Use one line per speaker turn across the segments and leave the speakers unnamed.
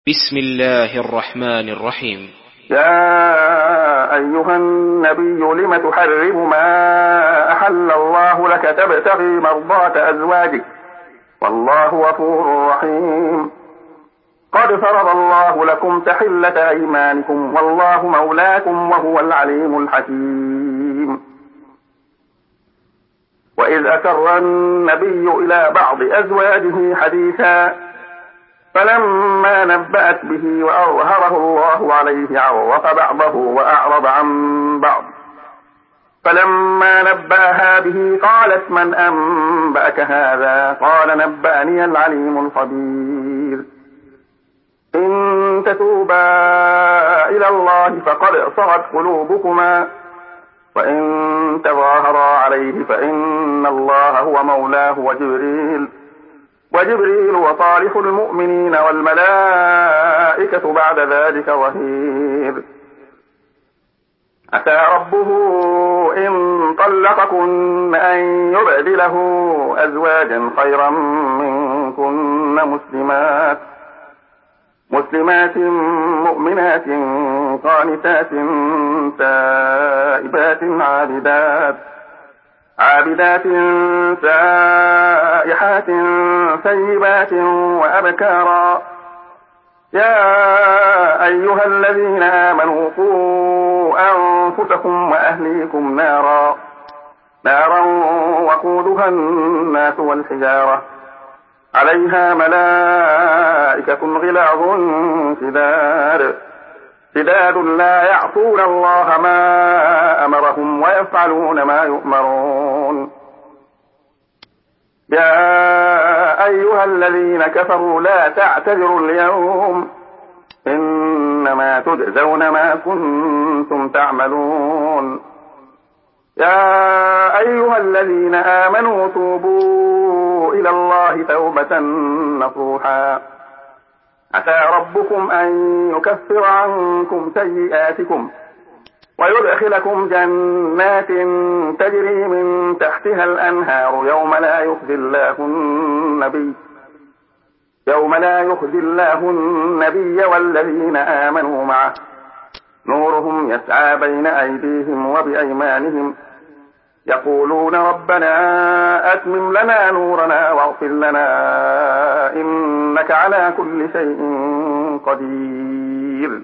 بسم الله الرحمن الرحيم.
يا أيها النبي لم تحرم ما أحل الله لك تبتغي مرضات أزواجك والله غفور رحيم. قد فرض الله لكم تحلة أيمانكم والله مولاكم وهو العليم الحكيم. وإذ أسر النبي إلى بعض أزواجه حديثا فلما نبأت به وأظهره الله عليه عرف بعضه وأعرض عن بعض، فلما نبأها به قالت من أنبأك هذا؟ قال نبأني العليم الخبير. إن تتوبا إلى الله فقد صغت قلوبكما وإن تظاهرا عليه فإن الله هو مولاه وجبريل وصالح المؤمنين والملائكة بعد ذلك ظهير. عسى ربه إن طلقكن أن يبدله أزواجا خيرا منكن مسلمات مؤمنات قانتات تائبات عابدات سائحات ثيبات وأبكارا. يا أيها الذين آمنوا قوا أنفسكم وأهليكم نارا وقودها الناس والحجارة عليها ملائكة غلاظ شداد لا يعصون الله ما أمرهم ويفعلون ما يؤمرون. يا أيها الذين كفروا لا تعتذروا اليوم إنما تجزون ما كنتم تعملون. يا أيها الذين آمنوا توبوا إلى الله توبة نصوحا عسى ربكم أن يكفر عنكم سيئاتكم ويدخلكم جنات تجري من تحتها الأنهار يوم لا يخزي الله النبي والذين آمنوا معه نورهم يسعى بين أيديهم وبأيمانهم يقولون ربنا أتمم لنا نورنا واغفر لنا إنك على كل شيء قدير.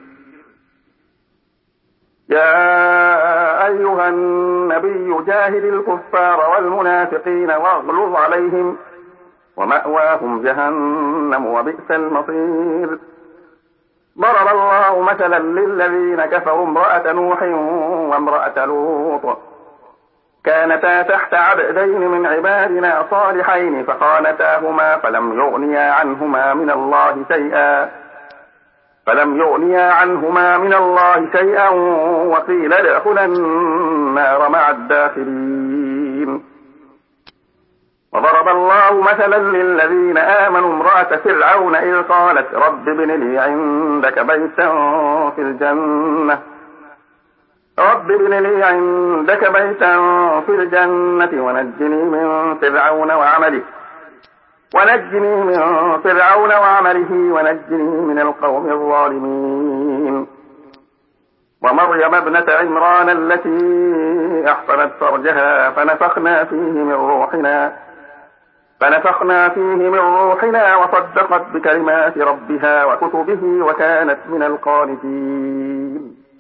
يا أيها النبي جاهد الكفار والمنافقين واغلظ عليهم ومأواهم جهنم وبئس المصير. ضرب الله مثلا للذين كفروا امرأة نوح وامرأة لوط كانتا تحت عبدين من عبادنا صالحين فخانتاهما فلم يغنيا عنهما من الله شيئا وقيل ادخلا النار مع الداخلين. وضرب الله مثلا للذين آمنوا امرأة فرعون إذ قالت رب ابن لي عندك بيتا في الجنة ونجني من فرعون وعمله ونجني من القوم الظالمين. ومريم ابنة عمران التي أحصنت فرجها فنفخنا فيه من روحنا وصدقت بكلمات ربها وكتبه وكانت من القانتين.